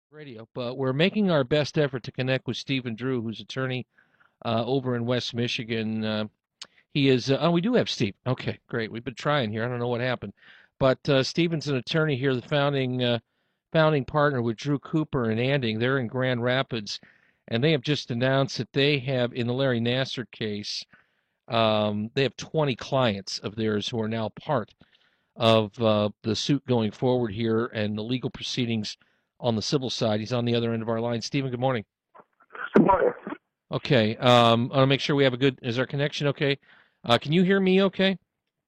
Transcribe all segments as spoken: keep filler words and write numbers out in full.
Radio, but we're making our best effort to connect with Stephen Drew, who's attorney uh, over in West Michigan. Uh, he is, uh, oh, we do have Steve. Okay, great. We've been trying here. I don't know what happened. But uh, Stephen's an attorney here, the founding uh, founding partner with Drew Cooper and Anding. They're in Grand Rapids, and they have just announced that they have, in the Larry Nasser case, um, they have twenty clients of theirs who are now part of uh, the suit going forward here and the legal proceedings on the civil side. He's on the other end of our line. Stephen, good morning. Good morning. Okay. Um, I want to make sure we have a good. Is our connection okay? Uh, can you hear me? Okay.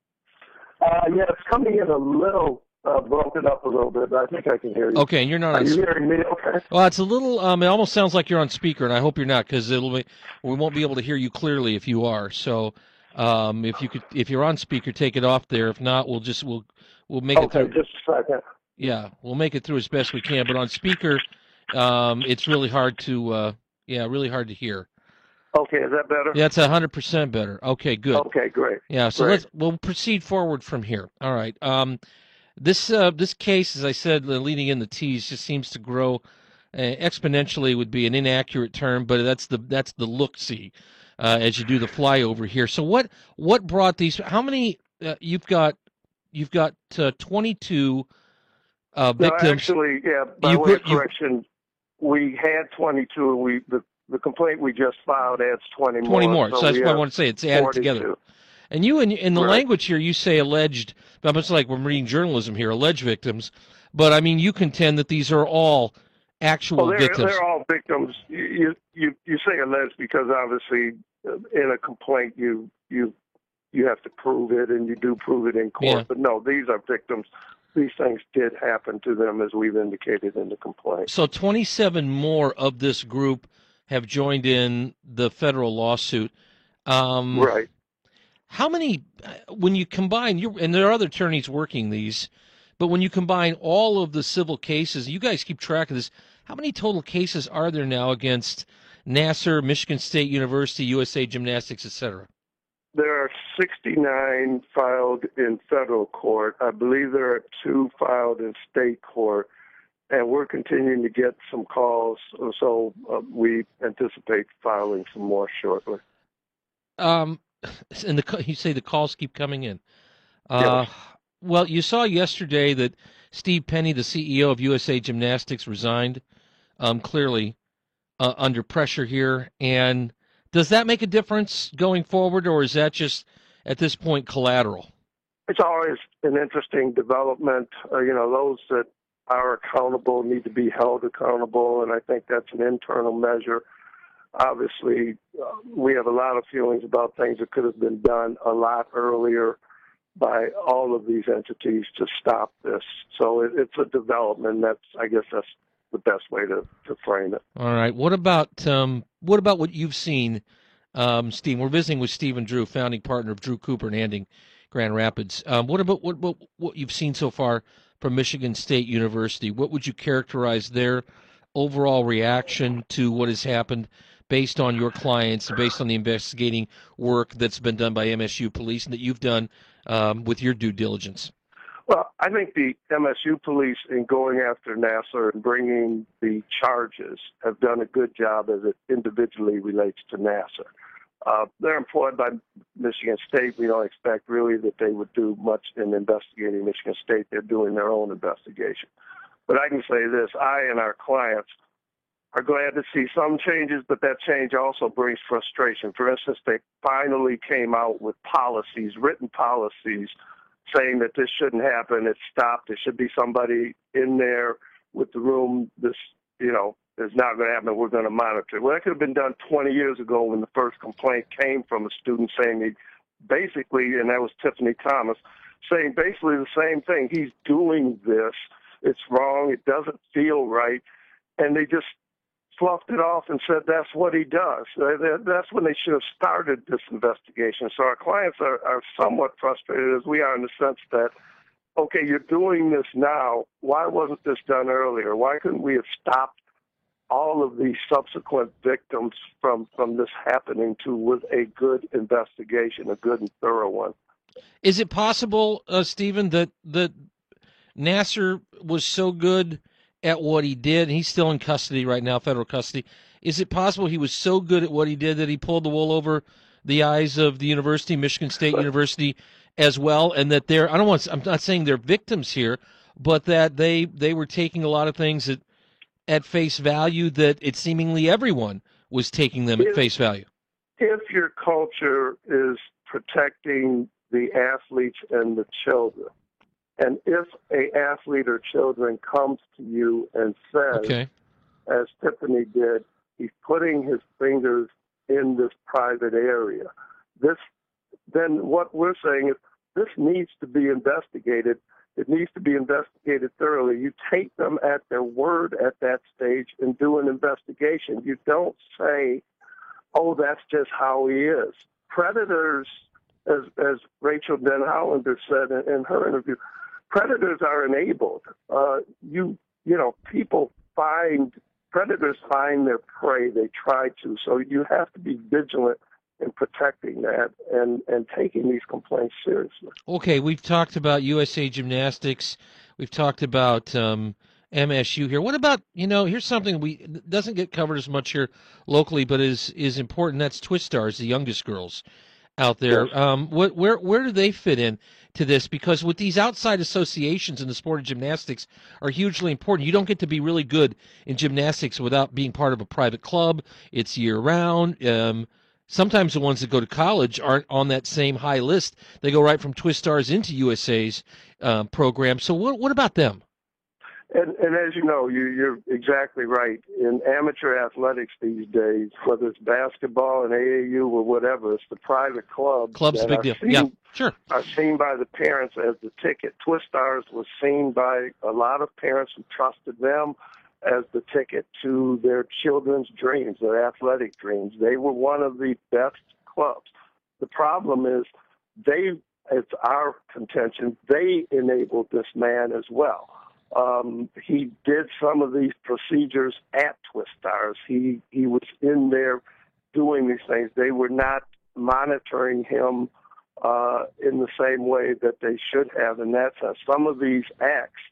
Uh, yeah, it's coming in a little uh, broken up a little bit, but I think I can hear you. Okay, and you're not Are on. you Sp- hearing me okay? well, it's a little. Um, it almost sounds like you're on speaker, and I hope you're not, because it'll be. We won't be able to hear you clearly if you are. So, um, if you could, if you're on speaker, take it off there. If not, we'll just we'll we'll make it Okay, through. just a second. Yeah, we'll make it through as best we can. But on speaker, um, it's really hard to. Uh, yeah, really hard to hear. Okay, is that better? Yeah, it's a hundred percent better. Okay, good. Okay, great. Yeah, so Great. let's we'll proceed forward from here. All right. Um, this uh, this case, as I said, the leading in the tease, just seems to grow uh, exponentially. Would be an inaccurate term, but that's the that's the look see uh, as you do the flyover here. So what what brought these? How many uh, you've got? You've got uh, twenty-two uh, No, victims. actually, yeah, by You way of you correction, we had twenty-two. We the, the complaint we just filed adds twenty twenty more. more. So So that's we what I have want to say. It's added together. forty-two. And you, in, in the Right. language here, you say alleged, but it's like we're reading journalism here, alleged victims. But I mean, you contend that these are all actual Well, they're, victims. they're all victims. You, you, you say alleged because obviously uh, in a complaint you, you, you have to prove it, and you do prove it in court. Yeah. But no, these are victims. These things did happen to them, as we've indicated in the complaint. So twenty-seven more of this group have joined in the federal lawsuit. Um, Right. how many, when you combine, you and there are other attorneys working these, but when you combine all of the civil cases, you guys keep track of this. How many total cases are there now against Nasser, Michigan State University, U S A Gymnastics, et cetera? There are sixty-nine filed in federal court. I believe there are two filed in state court, and we're continuing to get some calls. So uh, we anticipate filing some more shortly. Um, and the you say the calls keep coming in. Uh, Yes. well, you saw yesterday that Steve Penny, the C E O of U S A Gymnastics, resigned. Um, clearly uh, under pressure here, and does that make a difference going forward, or is that just at this point collateral? It's always an interesting development. Uh, you know, those that are accountable need to be held accountable, and I think that's an internal measure. Obviously, uh, we have a lot of feelings about things that could have been done a lot earlier by all of these entities to stop this. So it, it's a development. That's, I guess, that's the best way to, to frame it. All right. What about um, what about what you've seen, um, Steve? We're visiting with Stephen Drew, founding partner of Drew Cooper and Anding Grand Rapids. Um, what about what, what what you've seen so far from Michigan State University? What would you characterize their overall reaction to what has happened, based on your clients and based on the investigating work that's been done by M S U police and that you've done um, with your due diligence? Well, I think the M S U police, in going after Nasser and bringing the charges, have done a good job as it individually relates to Nasser. Uh, they're employed by Michigan State. We don't expect really that they would do much in investigating Michigan State. They're doing their own investigation. But I can say this, I and our clients are glad to see some changes, but that change also brings frustration. For instance, they finally came out with policies, written policies, saying that this shouldn't happen. It stopped. There should be somebody in there with the room. This, you know, is not going to happen. We're going to monitor it. Well, that could have been done twenty years ago when the first complaint came from a student saying he basically, and that was Tiffany Thomas, saying basically the same thing. He's doing this. It's wrong. It doesn't feel right. And they just fluffed it off and said that's what he does. That's when they should have started this investigation. So our clients are, are somewhat frustrated, as we are, in the sense that, okay, you're doing this now. Why wasn't this done earlier? Why couldn't we have stopped all of these subsequent victims from, from this happening to with a good investigation, a good and thorough one? Is it possible, uh, Stephen, that that Nasser was so good at what he did, and he's still in custody right now, federal custody. Is it possible he was so good at what he did that he pulled the wool over the eyes of the university, Michigan State University, as well, and that they're, I don't want, I'm not saying they're victims here, but that they they were taking a lot of things at at face value that it seemingly everyone was taking them at if, face value. If your culture is protecting the athletes and the children, and if a athlete or children comes to you and says, okay. as Tiffany did, he's putting his fingers in this private area, this, then what we're saying is this needs to be investigated. It needs to be investigated thoroughly. You take them at their word at that stage and do an investigation. You don't say, oh, that's just how he is. Predators, as as Rachel Den Hollander said in, in her interview, predators are enabled. Uh, you you know, people find, predators find their prey. They try to. So you have to be vigilant in protecting that and, and taking these complaints seriously. Okay, we've talked about U S A Gymnastics. We've talked about um, M S U here. What about, you know, here's something we doesn't get covered as much here locally, but is is important. That's Twistars, the youngest girls out there. Yes. Um, what, where where do they fit in to this? Because with these outside associations in the sport of gymnastics are hugely important. You don't get to be really good in gymnastics without being part of a private club. It's year round. Um, Sometimes the ones that go to college aren't on that same high list. They go right from Twistars into U S A's um, program. So what what about them? And, and as you know, you, you're exactly right. In amateur athletics these days, whether it's basketball and A A U or whatever, it's the private clubs. Club's a big deal. Seen, yeah, sure. Are seen by the parents as the ticket. Twistars was seen by a lot of parents who trusted them as the ticket to their children's dreams, their athletic dreams. They were one of the best clubs. The problem is they, it's our contention, they enabled this man as well. Um, he did some of these procedures at Twistars. He, he was in there doing these things. They were not monitoring him uh, in the same way that they should have in that sense. Some of these acts,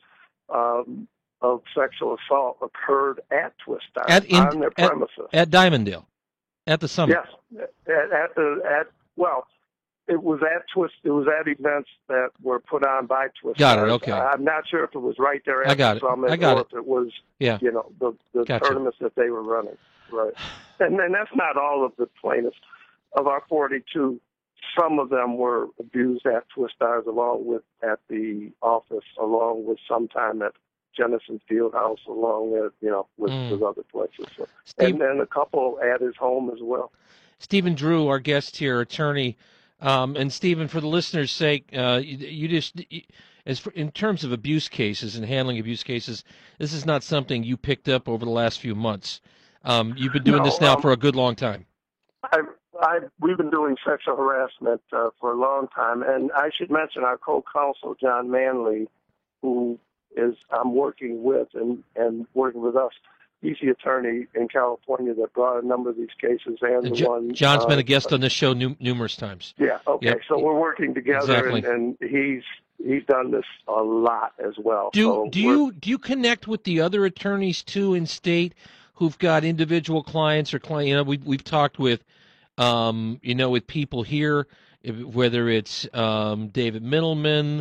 um, of sexual assault occurred at Twistars at in, on their at, premises. At Diamonddale, at the summit. Yes, at, at the at well, it was at Twist. It was at events that were put on by Twistars. Got it. Okay. I'm not sure if it was right there at I got the it. summit I got or it. if it was, yeah. you know, the the gotcha. tournaments that they were running. Right, and and that's not all of the plaintiffs. Of our forty-two, some of them were abused at Twistars, along with at the office, along with sometime at Jennison Fieldhouse, along with, you know, with, mm. with other places. So, Steve, and then a couple at his home as well. Stephen Drew, our guest here, attorney. Um, and Stephen, for the listeners' sake, uh, you, you just, you, as for, in terms of abuse cases and handling abuse cases, this is not something you picked up over the last few months. Um, you've been doing no, this now um, for a good long time. I, I, we've been doing sexual harassment uh, for a long time, and I should mention our co-counsel, John Manley, who is I'm working with and, and working with us. He's the attorney in California that brought a number of these cases and, and the jo- one. John's uh, been a guest on this show nu- numerous times. Yeah. Okay. Yep. So we're working together, exactly. and, and he's he's done this a lot as well. Do so do you do you connect with the other attorneys too in state who've got individual clients or client? You know, we we've talked with, um, you know, with people here, whether it's um, David Middleman.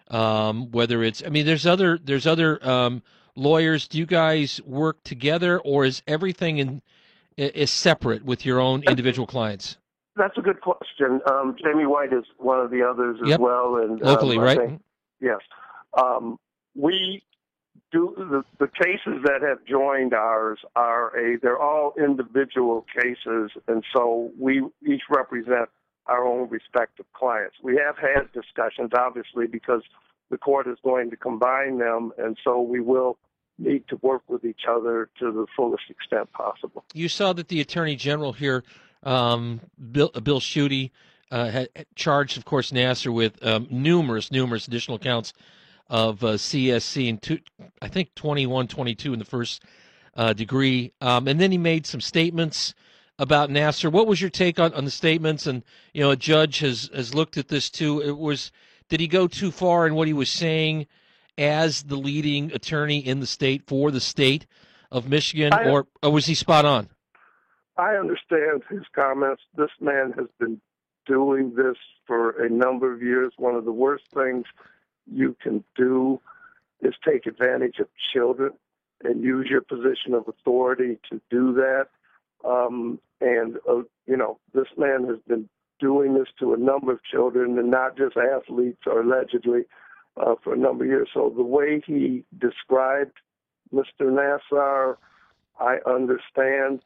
Um, whether it's, I mean, there's other, there's other, um, lawyers. Do you guys work together, or is everything in, is separate with your own individual clients? That's a good question. Um, Jamie White is one of the others as yep. well. And locally, um, right? Think, yes. Um, we do the, the cases that have joined ours are a, they're all individual cases. And so we each represent our own respective clients. We have had discussions, obviously, because the court is going to combine them, and so we will need to work with each other to the fullest extent possible. You saw that the Attorney General here, um, Bill, Bill Schuette, uh, had charged, of course, Nassar with um, numerous, numerous additional counts of uh, C S C, and two, I think twenty-one, twenty-two in the first uh, degree. Um, and then he made some statements about Nassar. What was your take on, on the statements? And, you know, a judge has, has looked at this too. It was, did he go too far in what he was saying? as the leading attorney in the state for the state of Michigan, I, or, or was he spot on? I understand his comments. This man has been doing this for a number of years. One of the worst things you can do is take advantage of children and use your position of authority to do that. Um, and, uh, you know, this man has been doing this to a number of children, and not just athletes, or allegedly, uh, for a number of years. So the way he described Mister Nassar, I understand.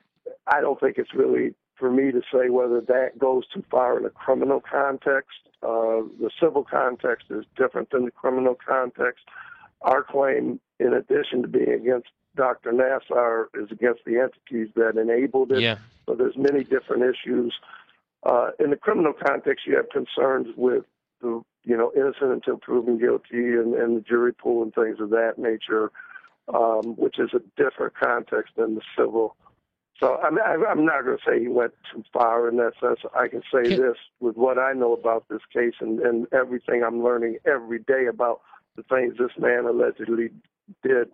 I don't think it's really for me to say whether that goes too far in a criminal context. Uh, the civil context is different than the criminal context. Our claim, in addition to being against Doctor Nassar, is against the entities that enabled it. Yeah. So there's many different issues. Uh, in the criminal context, you have concerns with the, you know, innocent until proven guilty, and, and the jury pool and things of that nature, um, which is a different context than the civil. So I'm, I'm not going to say he went too far in that sense. I can say Can, this with what I know about this case and, and everything I'm learning every day about the things this man allegedly did.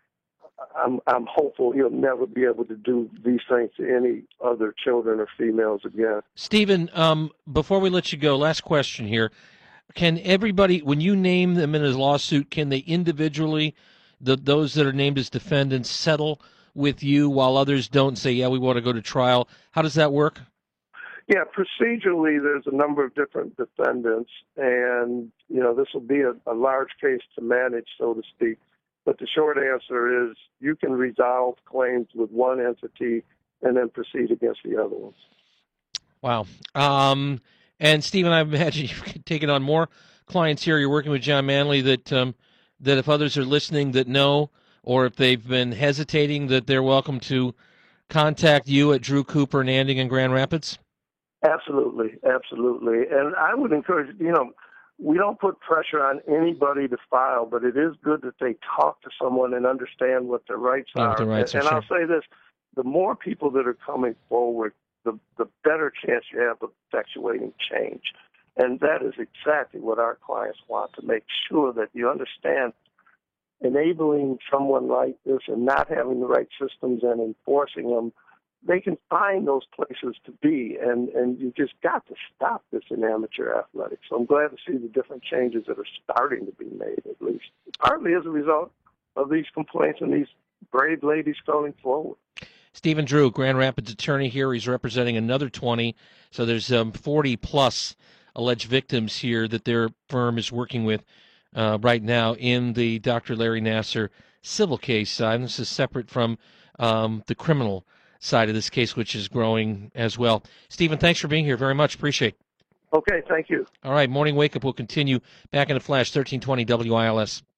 I'm, I'm hopeful he'll never be able to do these things to any other children or females again. Stephen, um, before we let you go, last question here. Can everybody, when you name them in a lawsuit, can they individually, the, those that are named as defendants, settle with you while others don't, say, yeah, we want to go to trial? How does that work? Yeah, procedurally, there's a number of different defendants, and, you know, this will be a, a large case to manage, so to speak. But the short answer is you can resolve claims with one entity and then proceed against the other ones. Wow. Um, and, Stephen, I imagine you've taken on more clients here. You're working with John Manley, that um, that if others are listening that know, or if they've been hesitating, that they're welcome to contact you at Drew Cooper and Anding in Grand Rapids? Absolutely, absolutely. And I would encourage, you know, we don't put pressure on anybody to file, but it is good that they talk to someone and understand what their rights yeah, are. What their rights and are, and sure. I'll say this, the more people that are coming forward, the, the better chance you have of effectuating change. And that is exactly what our clients want, to make sure that you understand enabling someone like this and not having the right systems and enforcing them. They can find those places to be, and, and you just got to stop this in amateur athletics. So I'm glad to see the different changes that are starting to be made, at least, partly as a result of these complaints and these brave ladies going forward. Stephen Drew, Grand Rapids attorney here. He's representing another twenty, so there's um, forty plus alleged victims here that their firm is working with uh, right now in the Doctor Larry Nassar civil case. Uh, and this is separate from um, the criminal side of this case, which is growing as well. Stephen, thanks for being here very much. Appreciate it. Okay, thank you. All right, Morning Wake Up will continue back in a flash, thirteen twenty W I L S.